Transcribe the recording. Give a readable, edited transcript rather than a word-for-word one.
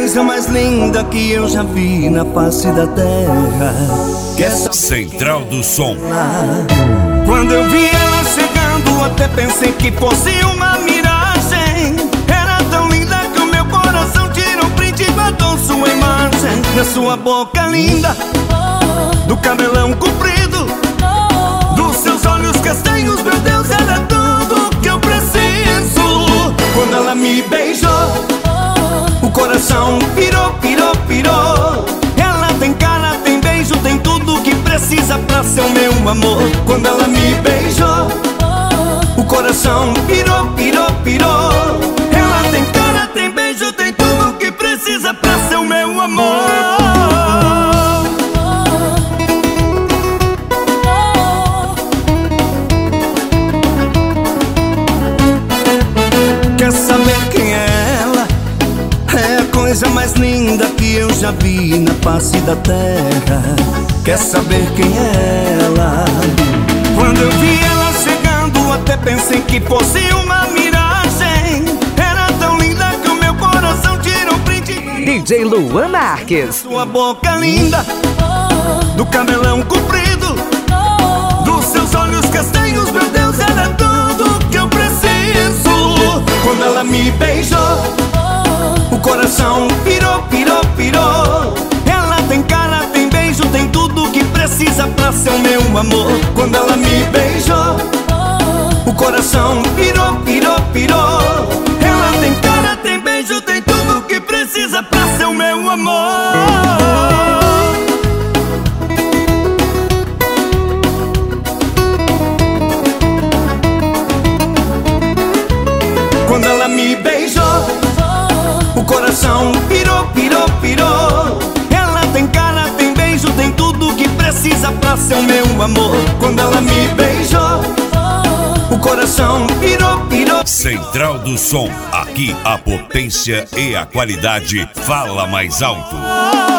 coisa mais linda que eu já vi na face da terra. Central do Som. Quando eu vi ela chegando, até pensei que fosse uma miragem. Era tão linda que o meu coração tirou um print e guardou sua imagem. Na sua boca linda, do cabelão comprido, dos seus olhos castanhos, meu Deus, era tudo que eu preciso. Quando ela me beijou, o coração pirou, pirou, pirou. Ela tem cara, tem beijo, tem tudo que precisa pra ser o meu amor. Quando ela me beijou, o coração pirou, pirou, pirou. Ela tem cara, tem beijo, tem tudo que precisa pra ser o meu amor. Quer saber quem é ela? É a coisa mais linda que eu já vi na face da terra. Quer saber quem é ela? Quando eu vi ela chegando, até pensei que fosse uma miragem. Era tão linda que o meu coração tirou um print. DJ Luan Marques. Sua boca linda, do cabelão comprido, dos seus olhos castanhos, meu Deus, era tudo que eu preciso. Quando ela me beijou, o coração pirou, pirou, pirou. Ela tem cara, tem beijo, tem tudo que precisa pra ser o meu amor. Quando ela me beijou, o coração pirou, pirou, pirou. Ela tem cara, tem beijo, tem tudo que precisa pra ser o meu amor. Quando ela me beijou, o coração pirou, pirou, pirou. Ela tem cara, tem beijo, tem tudo que precisa pra ser o meu amor. Quando ela me beijou, o coração pirou, pirou. Central do Som. Aqui a potência e a qualidade fala mais alto.